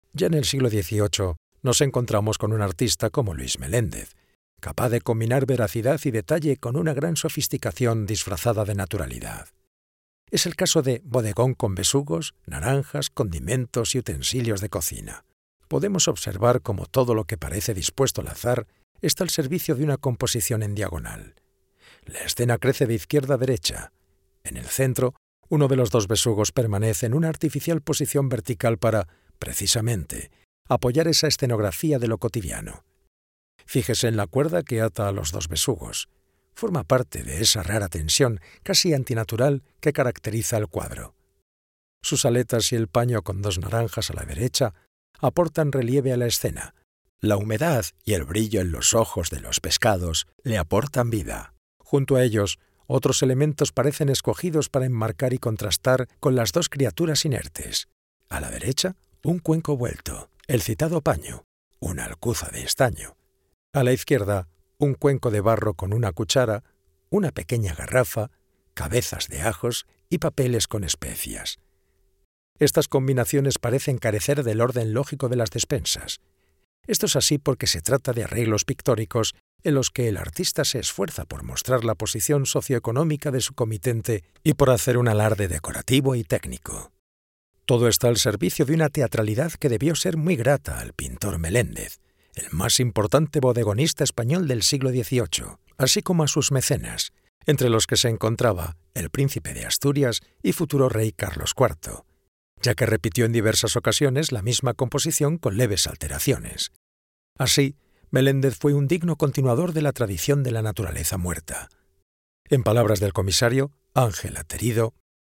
Ya en el siglo XVIII nos encontramos con un artista como Luis Meléndez, capaz de combinar veracidad y detalle con una gran sofisticación disfrazada de naturalidad. Es el caso de Bodegón con besugos, naranjas, condimentos y utensilios de cocina. Podemos observar cómo todo lo que parece dispuesto al azar está al servicio de una composición en diagonal. La escena crece de izquierda a derecha. En el centro, uno de los dos besugos permanece en una artificial posición vertical para, precisamente, apoyar esa escenografía de lo cotidiano. Fíjese en la cuerda que ata a los dos besugos. Forma parte de esa rara tensión casi antinatural que caracteriza el cuadro. Sus aletas y el paño con dos naranjas a la derecha aportan relieve a la escena. La humedad y el brillo en los ojos de los pescados le aportan vida. Junto a ellos, otros elementos parecen escogidos para enmarcar y contrastar con las dos criaturas inertes. A la derecha, un cuenco vuelto, el citado paño, una alcuza de estaño. A la izquierda, un cuenco de barro con una cuchara, una pequeña garrafa, cabezas de ajos y papeles con especias. Estas combinaciones parecen carecer del orden lógico de las despensas. Esto es así porque se trata de arreglos pictóricos en los que el artista se esfuerza por mostrar la posición socioeconómica de su comitente y por hacer un alarde decorativo y técnico. Todo está al servicio de una teatralidad que debió ser muy grata al pintor Meléndez, el más importante bodegonista español del siglo XVIII, así como a sus mecenas, entre los que se encontraba el príncipe de Asturias y futuro rey Carlos IV, ya que repitió en diversas ocasiones la misma composición con leves alteraciones. Así, Meléndez fue un digno continuador de la tradición de la naturaleza muerta. En palabras del comisario, Ángel Aterido,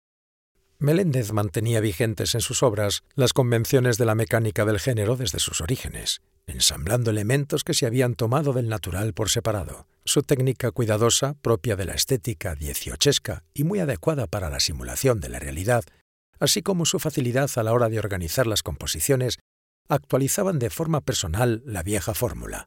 Meléndez mantenía vigentes en sus obras las convenciones de la mecánica del género desde sus orígenes, ensamblando elementos que se habían tomado del natural por separado. Su técnica cuidadosa, propia de la estética dieciochesca y muy adecuada para la simulación de la realidad, así como su facilidad a la hora de organizar las composiciones, actualizaban de forma personal la vieja fórmula.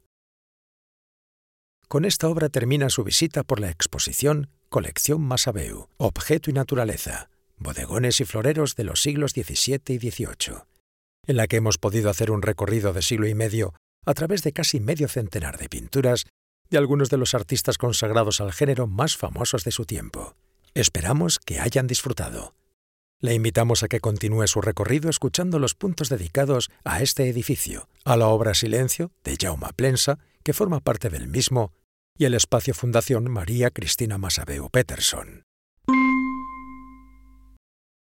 Con esta obra termina su visita por la exposición Colección Massabeu, Objeto y Naturaleza, bodegones y floreros de los siglos XVII y XVIII, en la que hemos podido hacer un recorrido de siglo y medio a través de casi medio centenar de pinturas de algunos de los artistas consagrados al género más famosos de su tiempo. Esperamos que hayan disfrutado. Le invitamos a que continúe su recorrido escuchando los puntos dedicados a este edificio, a la obra Silencio de Jaume Plensa, que forma parte del mismo, y el espacio Fundación María Cristina Massabeu Peterson.